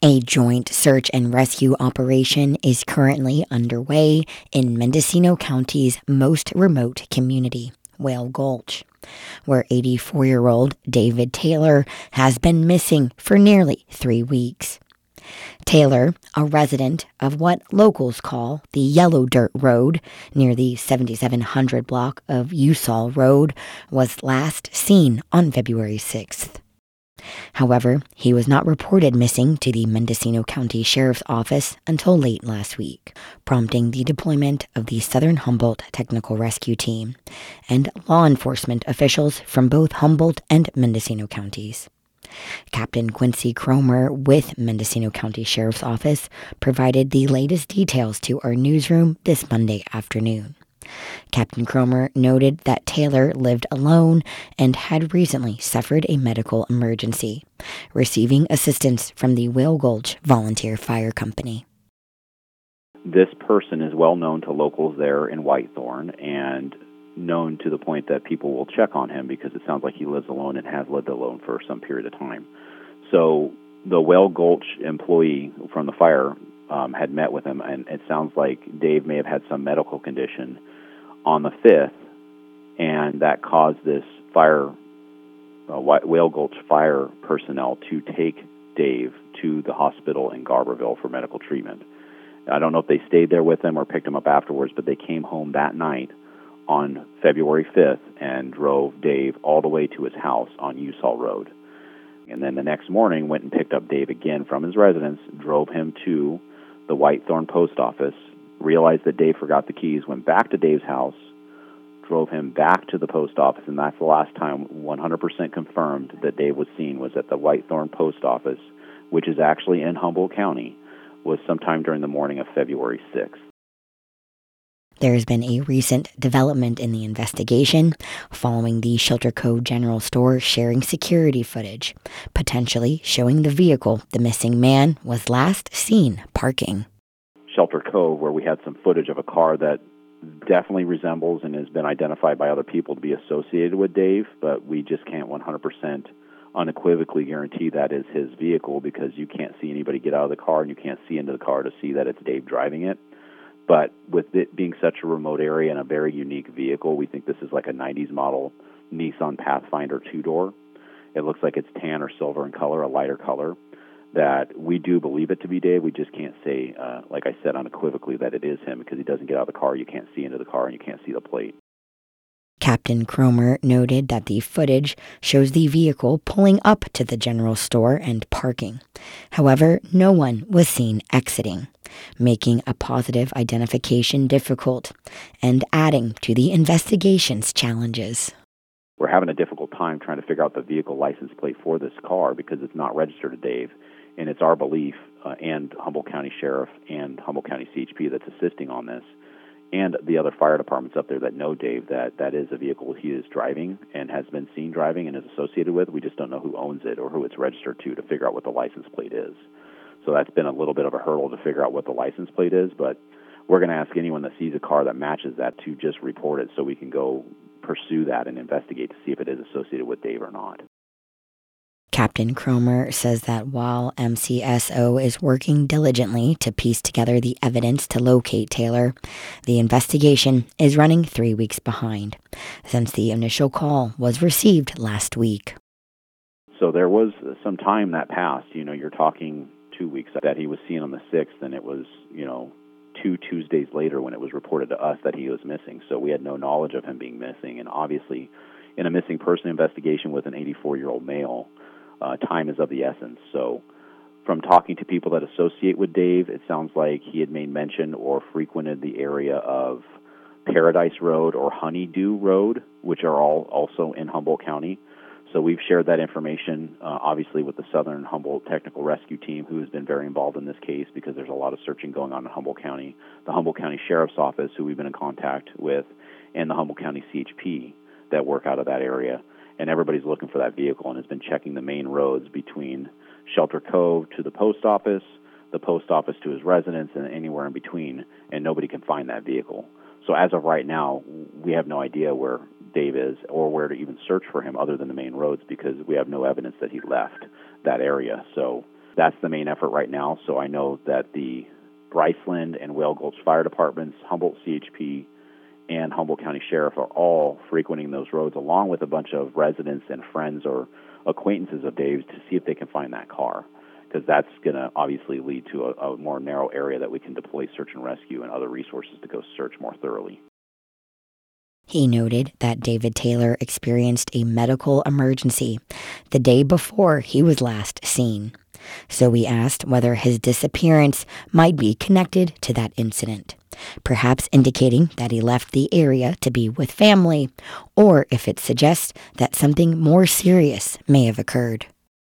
A joint search and rescue operation is currently underway in Mendocino County's most remote community, Whale Gulch, where 84-year-old David Taylor has been missing for nearly 3 weeks. Taylor, a resident of what locals call the Yellow Dirt Road near the 7700 block of Usall Road, was last seen on February 6th. However, he was not reported missing to the Mendocino County Sheriff's Office until late last week, prompting the deployment of the Southern Humboldt Technical Rescue Team and law enforcement officials from both Humboldt and Mendocino counties. Captain Quincy Cromer with Mendocino County Sheriff's Office provided the latest details to our newsroom this Monday afternoon. Captain Cromer noted that Taylor lived alone and had recently suffered a medical emergency, receiving assistance from the Whale Gulch Volunteer Fire Company. This person is well known to locals there in Whitethorn and known to the point that people will check on him because it sounds like he lives alone and has lived alone for some period of time. So the Whale Gulch employee from the fire had met with him, and it sounds like Dave may have had some medical condition on the 5th, and that caused this Whale Gulch fire personnel to take Dave to the hospital in Garberville for medical treatment. I don't know if they stayed there with him or picked him up afterwards, but they came home that night on February 5th and drove Dave all the way to his house on Usall Road. And then the next morning went and picked up Dave again from his residence, drove him to the Whitethorn post office, realized that Dave forgot the keys, went back to Dave's house, drove him back to the post office, and that's the last time 100% confirmed that Dave was seen was at the Whitethorn post office, which is actually in Humboldt County, was sometime during the morning of February 6th. There has been a recent development in the investigation following the Shelter Cove General Store sharing security footage, potentially showing the vehicle the missing man was last seen parking. Shelter Cove, where we had some footage of a car that definitely resembles and has been identified by other people to be associated with Dave, but we just can't 100% unequivocally guarantee that is his vehicle because you can't see anybody get out of the car and you can't see into the car to see that it's Dave driving it. But with it being such a remote area and a very unique vehicle, we think this is like a 90s model Nissan Pathfinder two-door. It looks like it's tan or silver in color, a lighter color, that we do believe it to be Dave. We just can't say, like I said, unequivocally that it is him because he doesn't get out of the car. You can't see into the car and you can't see the plate. Captain Cromer noted that the footage shows the vehicle pulling up to the general store and parking. However, no one was seen exiting, making a positive identification difficult and adding to the investigation's challenges. We're having a difficult time trying to figure out the vehicle license plate for this car because it's not registered to Dave, and it's our belief, and Humboldt County Sheriff and Humboldt County CHP that's assisting on this, and the other fire departments up there that know Dave, that is a vehicle he is driving and has been seen driving and is associated with. We just don't know who owns it or who it's registered to figure out what the license plate is. So that's been a little bit of a hurdle to figure out what the license plate is, but we're going to ask anyone that sees a car that matches that to just report it so we can go pursue that and investigate to see if it is associated with Dave or not. Captain Cromer says that while MCSO is working diligently to piece together the evidence to locate Taylor, the investigation is running 3 weeks behind, since the initial call was received last week. So there was some time that passed. You're talking 2 weeks that he was seen on the 6th, and it was, 2 Tuesdays later when it was reported to us that he was missing. So we had no knowledge of him being missing. And obviously, in a missing person investigation with an 84-year-old male, time is of the essence. So from talking to people that associate with Dave, it sounds like he had made mention or frequented the area of Paradise Road or Honeydew Road, which are all also in Humboldt County. So we've shared that information, obviously, with the Southern Humboldt Technical Rescue Team, who has been very involved in this case because there's a lot of searching going on in Humboldt County, the Humboldt County Sheriff's Office, who we've been in contact with, and the Humboldt County CHP that work out of that area. And everybody's looking for that vehicle and has been checking the main roads between Shelter Cove to the post office to his residence, and anywhere in between, and nobody can find that vehicle. So as of right now, we have no idea where Dave is or where to even search for him other than the main roads because we have no evidence that he left that area. So That's the main effort right now. So I know that the Bryceland and Whale Gulch Fire Departments, Humboldt CHP, and Humboldt County Sheriff are all frequenting those roads, along with a bunch of residents and friends or acquaintances of Dave's, to see if they can find that car, because that's going to obviously lead to a more narrow area that we can deploy search and rescue and other resources to go search more thoroughly. He noted that David Taylor experienced a medical emergency the day before he was last seen. So we asked whether his disappearance might be connected to that incident, perhaps indicating that he left the area to be with family, or if it suggests that something more serious may have occurred.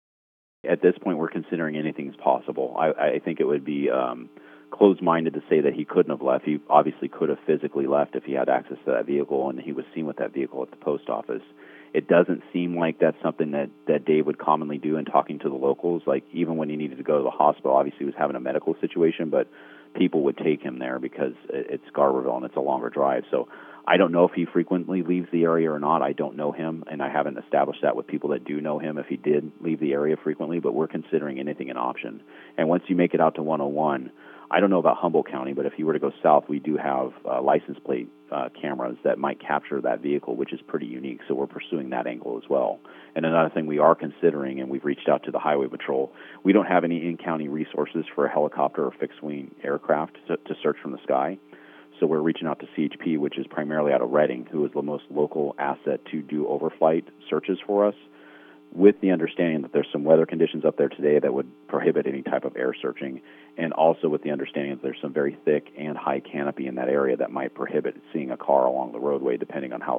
At this point, we're considering anything's possible. I think it would be closed-minded to say that he couldn't have left. He obviously could have physically left if he had access to that vehicle, and he was seen with that vehicle at the post office. It doesn't seem like that's something that Dave would commonly do in talking to the locals. Like, even when he needed to go to the hospital, obviously he was having a medical situation, but people would take him there because it's Garberville and it's a longer drive. So I don't know if he frequently leaves the area or not. I don't know him, and I haven't established that with people that do know him if he did leave the area frequently, but we're considering anything an option. And once you make it out to 101, I don't know about Humboldt County, but if you were to go south, we do have license plate cameras that might capture that vehicle, which is pretty unique. So we're pursuing that angle as well. And another thing we are considering, and we've reached out to the Highway Patrol, we don't have any in-county resources for a helicopter or fixed-wing aircraft to search from the sky. So we're reaching out to CHP, which is primarily out of Redding, who is the most local asset to do overflight searches for us, with the understanding that there's some weather conditions up there today that would prohibit any type of air searching, and also with the understanding that there's some very thick and high canopy in that area that might prohibit seeing a car along the roadway, depending on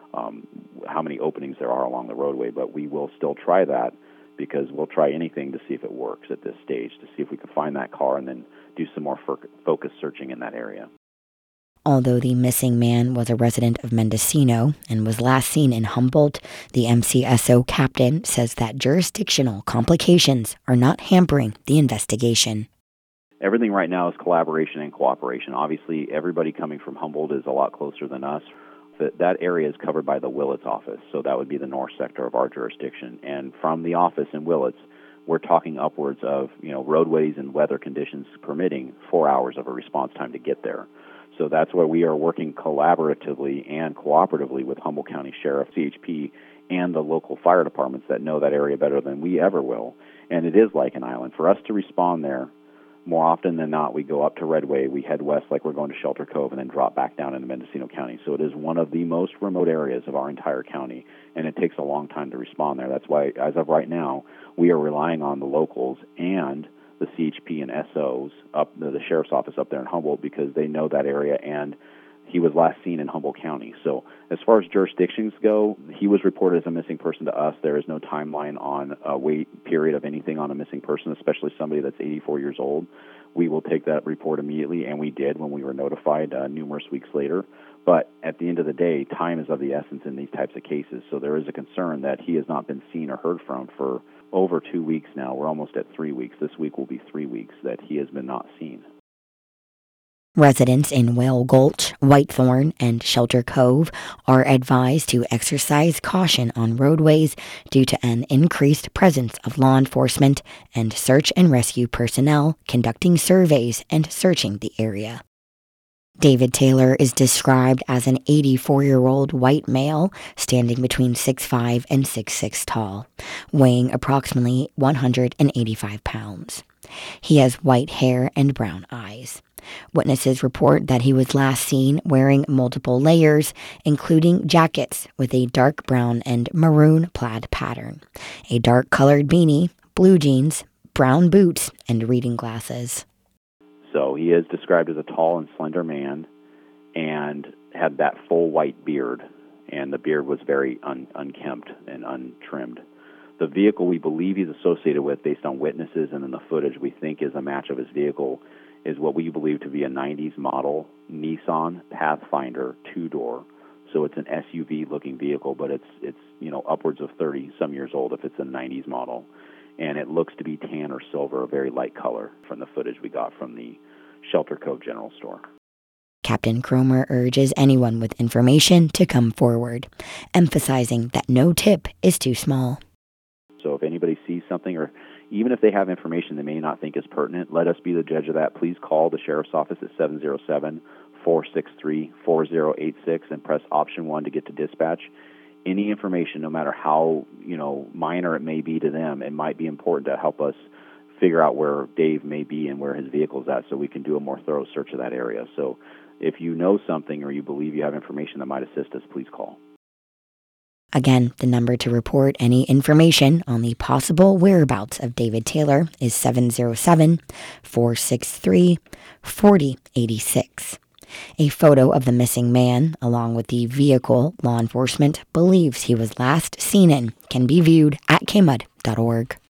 how many openings there are along the roadway. But we will still try that, because we'll try anything to see if it works at this stage, to see if we can find that car and then do some more focused searching in that area. Although the missing man was a resident of Mendocino and was last seen in Humboldt, the MCSO captain says that jurisdictional complications are not hampering the investigation. Everything right now is collaboration and cooperation. Obviously, everybody coming from Humboldt is a lot closer than us. That area is covered by the Willits office, so that would be the north sector of our jurisdiction. And from the office in Willits, we're talking upwards of, roadways and weather conditions permitting 4 hours of a response time to get there. So that's why we are working collaboratively and cooperatively with Humboldt County Sheriff, CHP, and the local fire departments that know that area better than we ever will. And it is like an island. For us to respond there, more often than not, we go up to Redway, we head west like we're going to Shelter Cove, and then drop back down into Mendocino County. So it is one of the most remote areas of our entire county, and it takes a long time to respond there. That's why, as of right now, we are relying on the locals and the CHP and SOs, the sheriff's office up there in Humboldt, because they know that area, and he was last seen in Humboldt County. So as far as jurisdictions go, he was reported as a missing person to us. There is no timeline on a wait period of anything on a missing person, especially somebody that's 84 years old. We will take that report immediately, and we did when we were notified numerous weeks later. But at the end of the day, time is of the essence in these types of cases. So there is a concern that he has not been seen or heard from for over 2 weeks now. We're almost at 3 weeks. This week will be 3 weeks that he has been not seen. Residents in Whale Gulch, Whitethorn, and Shelter Cove are advised to exercise caution on roadways due to an increased presence of law enforcement and search and rescue personnel conducting surveys and searching the area. David Taylor is described as an 84-year-old white male standing between 6'5" and 6'6" tall, weighing approximately 185 pounds. He has white hair and brown eyes. Witnesses report that he was last seen wearing multiple layers, including jackets with a dark brown and maroon plaid pattern, a dark-colored beanie, blue jeans, brown boots, and reading glasses. So he is described as a tall and slender man and had that full white beard, and the beard was very unkempt and untrimmed. The vehicle we believe he's associated with, based on witnesses and in the footage we think is a match of his vehicle, is what we believe to be a 90s model Nissan Pathfinder 2-door. So it's an SUV-looking vehicle, but it's upwards of 30-some years old if it's a 90s model. And it looks to be tan or silver, a very light color, from the footage we got from the Shelter Cove General Store. Captain Cromer urges anyone with information to come forward, emphasizing that no tip is too small. So if anybody sees something or even if they have information they may not think is pertinent, let us be the judge of that. Please call the Sheriff's Office at 707-463-4086 and press option 1 to get to dispatch. Any information, no matter how, minor it may be to them, it might be important to help us figure out where Dave may be and where his vehicle's at so we can do a more thorough search of that area. So if you know something or you believe you have information that might assist us, please call. Again, the number to report any information on the possible whereabouts of David Taylor is 707-463-4086. A photo of the missing man, along with the vehicle law enforcement believes he was last seen in, can be viewed at kmud.org.